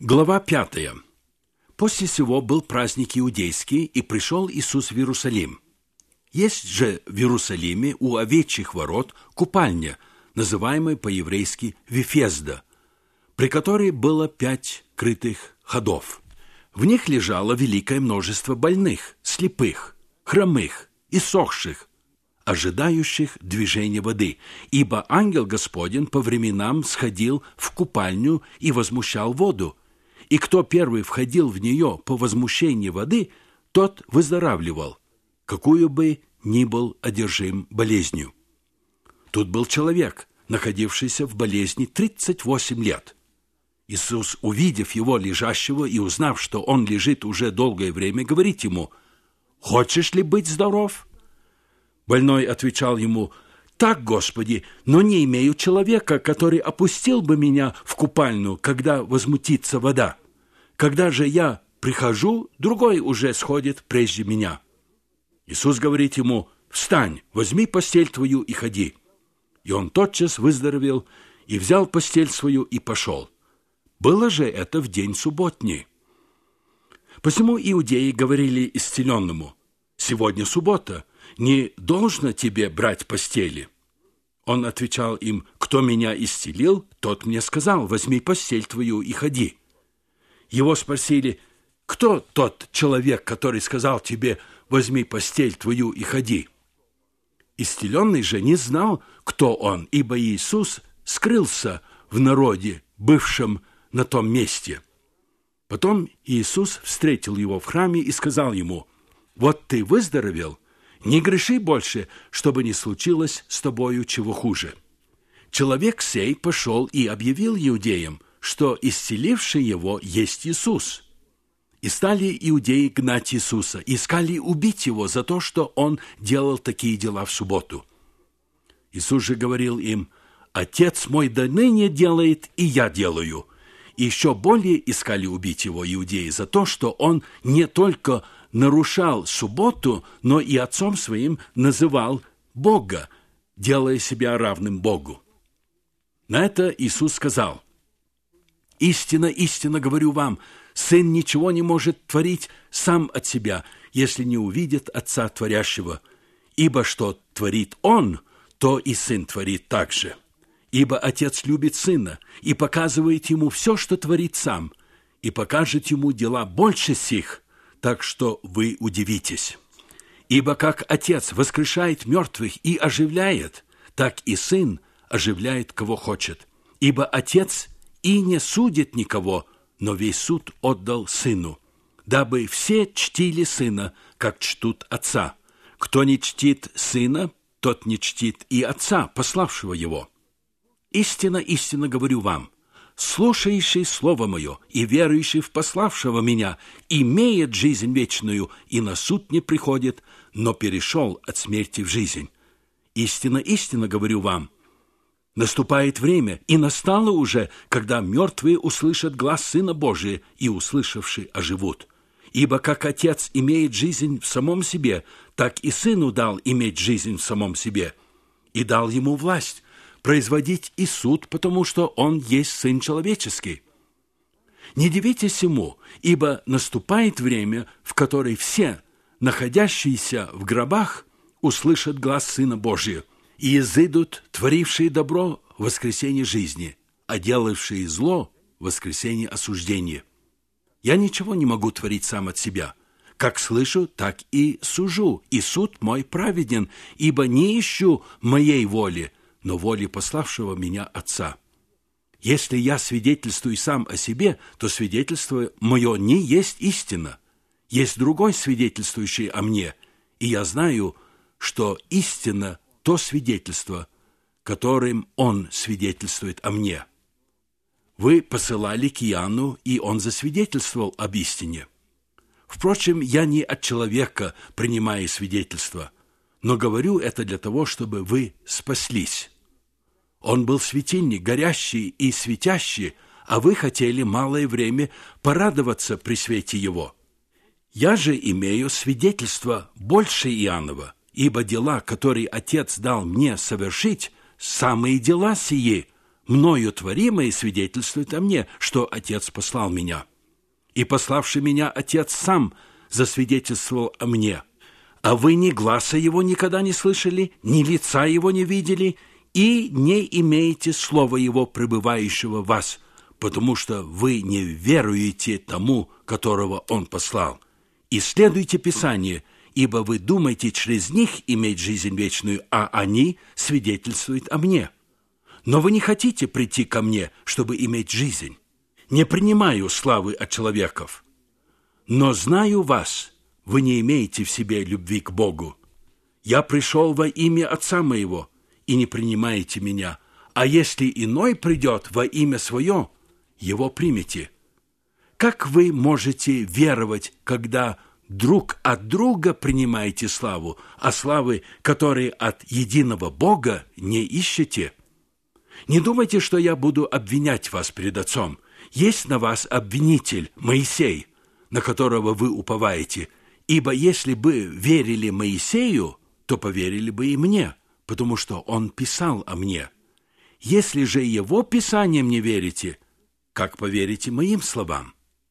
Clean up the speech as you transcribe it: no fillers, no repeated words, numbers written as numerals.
Глава 5. После сего был праздник иудейский, и пришел Иисус в Иерусалим. Есть же в Иерусалиме у овечьих ворот купальня, называемая по-еврейски Вифезда, при которой было 5 крытых ходов. В них лежало великое множество больных, слепых, хромых, иссохших, ожидающих движения воды, ибо ангел Господень по временам сходил в купальню и возмущал воду, и кто первый входил в нее по возмущении воды, тот выздоравливал, какую бы ни был одержим болезнью. Тут был человек, находившийся в болезни 38 лет. Иисус, увидев его лежащего и узнав, что он лежит уже долгое время, говорит ему: «Хочешь ли быть здоров?» Больной отвечал ему: «Так, Господи, но не имею человека, который опустил бы меня в купальню, когда возмутится вода. Когда же я прихожу, другой уже сходит прежде меня». Иисус говорит ему: «Встань, возьми постель твою и ходи». И он тотчас выздоровел, и взял постель свою и пошел. Было же это в день субботний. Посему иудеи говорили исцеленному: «Сегодня суббота, не должно тебе брать постели». Он отвечал им: «Кто меня исцелил, тот мне сказал: возьми постель твою и ходи». Его спросили: «Кто тот человек, который сказал тебе: возьми постель твою и ходи?» Исцеленный же не знал, кто он, ибо Иисус скрылся в народе, бывшем на том месте. Потом Иисус встретил его в храме и сказал ему: «Вот ты выздоровел, не греши больше, чтобы не случилось с тобою чего хуже». Человек сей пошел и объявил иудеям, что исцеливший его есть Иисус. И стали иудеи гнать Иисуса, искали убить его за то, что он делал такие дела в субботу. Иисус же говорил им: «Отец мой доныне делает, и я делаю». И еще более искали убить его иудеи за то, что он не только нарушал субботу, но и отцом своим называл Бога, делая себя равным Богу. На это Иисус сказал: «Истинно, истинно говорю вам, Сын ничего не может творить сам от себя, если не увидит Отца Творящего. Ибо что творит Он, то и Сын творит также. Ибо Отец любит Сына и показывает Ему все, что творит Сам, и покажет Ему дела больше сих, так что вы удивитесь. Ибо как Отец воскрешает мертвых и оживляет, так и Сын оживляет, кого хочет. Ибо Отец и не судит никого, но весь суд отдал Сыну, дабы все чтили Сына, как чтут Отца. Кто не чтит Сына, тот не чтит и Отца, пославшего Его. Истинно, истинно говорю вам, слушающий Слово Мое и верующий в пославшего Меня имеет жизнь вечную и на суд не приходит, но перешел от смерти в жизнь. Истинно, истинно говорю вам, наступает время, и настало уже, когда мертвые услышат глас Сына Божия, и, услышавши, оживут. Ибо как Отец имеет жизнь в самом себе, так и Сыну дал иметь жизнь в самом себе, и дал Ему власть производить и суд, потому что Он есть Сын Человеческий. Не дивитесь Ему, ибо наступает время, в которое все, находящиеся в гробах, услышат глас Сына Божия, и изыдут творившие добро в воскресенье жизни, а делавшие зло в воскресенье осуждения. Я ничего не могу творить сам от себя. Как слышу, так и сужу, и суд мой праведен, ибо не ищу моей воли, но воли пославшего меня Отца. Если я свидетельствую сам о себе, то свидетельство мое не есть истина. Есть другой свидетельствующий о мне, и я знаю, что истина – то свидетельство, которым он свидетельствует о мне. Вы посылали к Иоанну, и он засвидетельствовал об истине. Впрочем, я не от человека принимаю свидетельство, но говорю это для того, чтобы вы спаслись. Он был светильник, горящий и светящий, а вы хотели малое время порадоваться при свете его. Я же имею свидетельство больше Иоаннова, ибо дела, которые Отец дал мне совершить, самые дела сии мною творимое свидетельствует о мне, что Отец послал меня. И пославший меня Отец сам засвидетельствовал о мне. А вы ни гласа его никогда не слышали, ни лица его не видели, и не имеете слова его, пребывающего в вас, потому что вы не веруете тому, которого он послал. Исследуйте Писание, ибо вы думаете через них иметь жизнь вечную, а они свидетельствуют о мне. Но вы не хотите прийти ко мне, чтобы иметь жизнь. Не принимаю славы от человеков. Но знаю вас, вы не имеете в себе любви к Богу. Я пришел во имя Отца моего, и не принимаете меня. А если иной придет во имя свое, его примите. Как вы можете веровать, когда друг от друга принимаете славу, а славы, которые от единого Бога, не ищете? Не думайте, что я буду обвинять вас перед Отцом. Есть на вас обвинитель, Моисей, на которого вы уповаете. Ибо если бы верили Моисею, то поверили бы и мне, потому что он писал о мне. Если же его писаниям не верите, как поверите моим словам?